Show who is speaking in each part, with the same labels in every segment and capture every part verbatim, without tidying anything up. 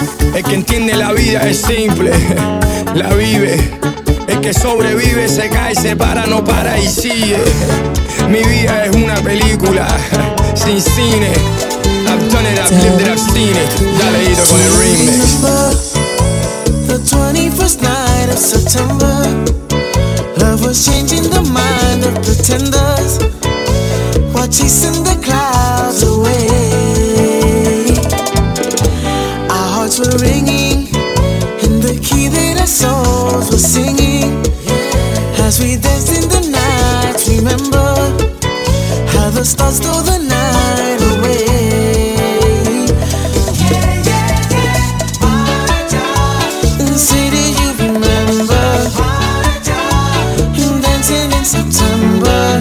Speaker 1: El que entiende la vida es simple, la vive. El que sobrevive se cae, se para, no para y sigue. Mi vida es una película sin cine. I've done it, I've lived it, I've seen it. Dale Hito con el remix.
Speaker 2: The twenty-first night of September, love was changing the mind of pretenders, while chasing the clouds away. Our hearts were ringing in the key that our souls were singing. As we danced in the night, remember how the stars stole the night away. Say, do you remember dancing in September?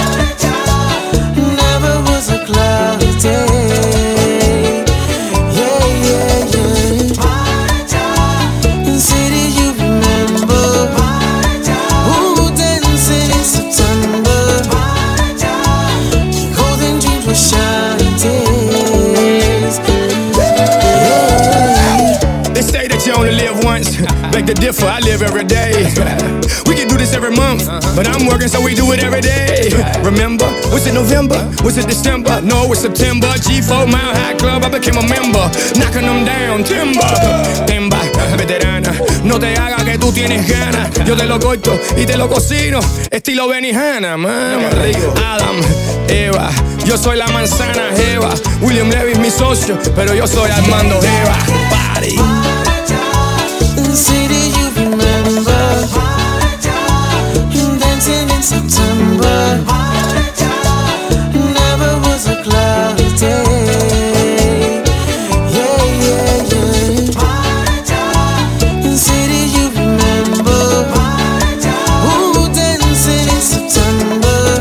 Speaker 2: Never was a cloudy day. Yeah, yeah, yeah. Say, do you remember ooh, dancing in September? Golden dreams were shining days. Yeah.
Speaker 1: They say that you only live once. Beg to differ, I live every day. We can do this every month, but I'm working so we do it every day. Remember, was it November? Was it December? No, it's September. G four Mile High Club, I became a member. Knocking them down, timber. Temba, veterana, no te hagas que tú tienes ganas. Yo te lo corto y te lo cocino, estilo Benihana, man. Adam, Eva, yo soy la manzana, Eva. William Levy es mi socio, pero yo soy Armando Eva. Party.
Speaker 2: Say, do you remember dancing in September? Never was a cloudy day. Yeah, yeah, yeah. Say, do you remember ooh, dancing in September?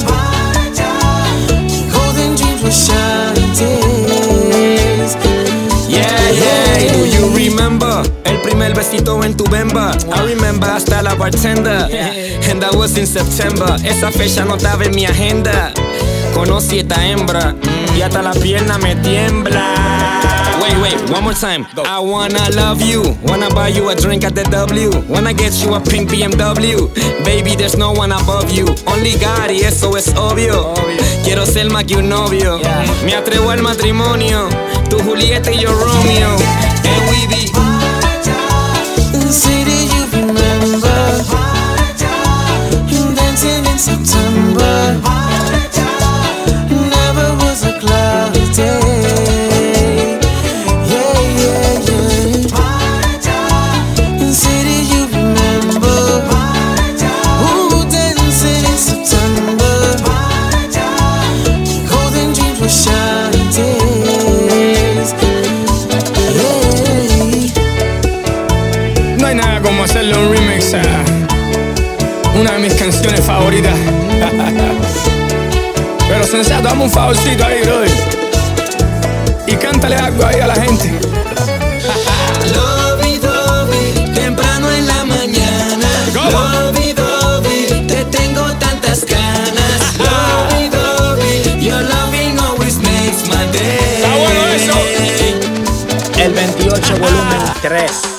Speaker 2: Golden dreams were shining days.
Speaker 3: Yeah, yeah, do you remember? El primer besito en tu bemba. I remember hasta la bartender. And that was in September. Esa fecha no estaba en mi agenda. Conocí esta hembra y hasta la pierna me tiembla. Wait, wait, one more time. I wanna love you, wanna buy you a drink at the W, wanna get you a pink B M W. Baby, there's no one above you, only God y eso es obvio. Quiero ser más que un novio, me atrevo al matrimonio. Tu Julieta y yo Romeo, and we be.
Speaker 2: Say, do you remember dancing in September? Never was a cloudy day. Yeah, yeah, yeah. Say, do you remember ooh, dancing in September? Golden dreams were shining days. Yeah.
Speaker 1: No hay nada como hacerle un remix a una de mis canciones favoritas. Pero sensato, dame un favorcito ahí, brother. Y cántale algo ahí a la gente.
Speaker 3: Lovey dovey, temprano en la mañana. Lovey dovey, te tengo tantas ganas. Lovey dovey, your loving always makes my day.
Speaker 1: Está bueno eso.
Speaker 4: El veintiocho volumen tres.